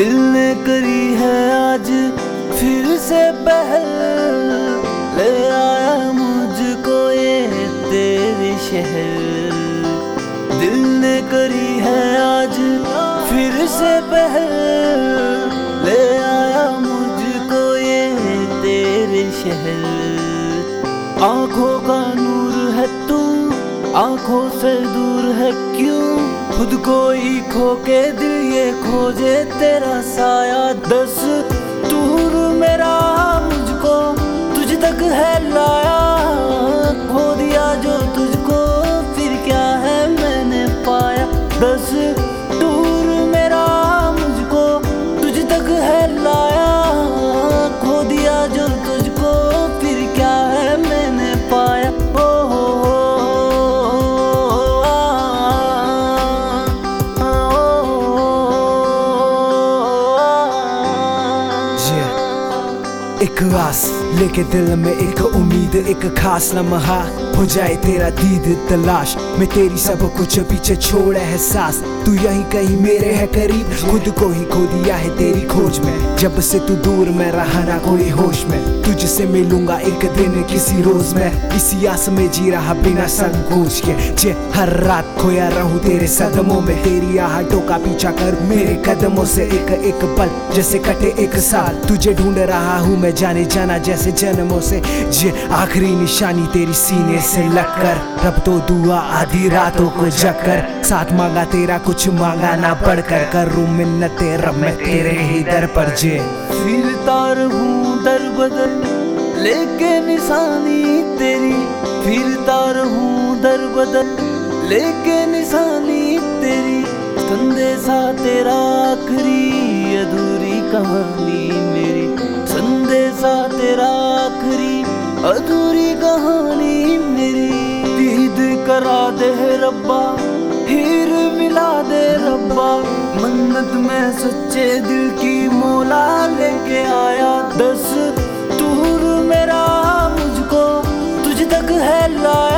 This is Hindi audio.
दिल ने करी है आज फिर से पहल, ले आया मुझको ये तेरे शहर। दिल ने करी है आज फिर से पहल, ले आया मुझको ये तेरे शहर। आंखों का नूर है तू, आंखों से दूर है क्यों, खुद को ही खो के दिल ये खोजे तेरा साया। दस दूर मेरा मुझको तुझ तक है लाया, खो दिया जो तुझको फिर क्या है मैंने पाया। दस दूर मेरा मुझको तुझ तक है लाया, खो दिया जो तुझको फिर क्या है मैंने पाया। एक आस लेके दिल में एक उम्मीद, एक खास लम्हा हो जाए तेरा दीद तलाश में तेरी सब कुछ पीछे छोड़ एहसास। तू यहीं कहीं मेरे है करीब, खुद को ही खो दिया है तेरी खोज में। जब से तू दूर मैं रहा ना कोई होश में, तुझसे मिलूंगा एक दिन किसी रोज में। इसी आस में जी रहा बिना संकोच के, जे हर रात खोया रहूं तेरे सदमों में। तेरी आहटों का पीछा कर मेरे कदमों से, एक एक पल जैसे कटे एक साल। तुझे ढूंढ रहा हूँ मैं जाने जाना जैसे जन्मों से, जे आखिरी निशानी तेरी सीने से लगकर। रब तो दुआ आधी रातों को जगकर, साथ मांगा तेरा कुछ मांगा ना पढ़कर। करूं मिन्नतें रब मैं तेरे ही दर पर जे फिरता रहूं दर बदर लेके निशानी तेरी, फिरता रहूं दर बदर लेके निशानी तेरी। संदेशा तेरा आखिरी अधूरी कहानी मेरी, संदेशा तेरा आखिरी अधूरी कहानी मेरी। दीद करा दे रब्बा, हीर मिला दे रब्बा, मन्नत में सच्चे दिल की मौला लेके आया। दस दूर मेरा मुझको तुझ तक है लाया।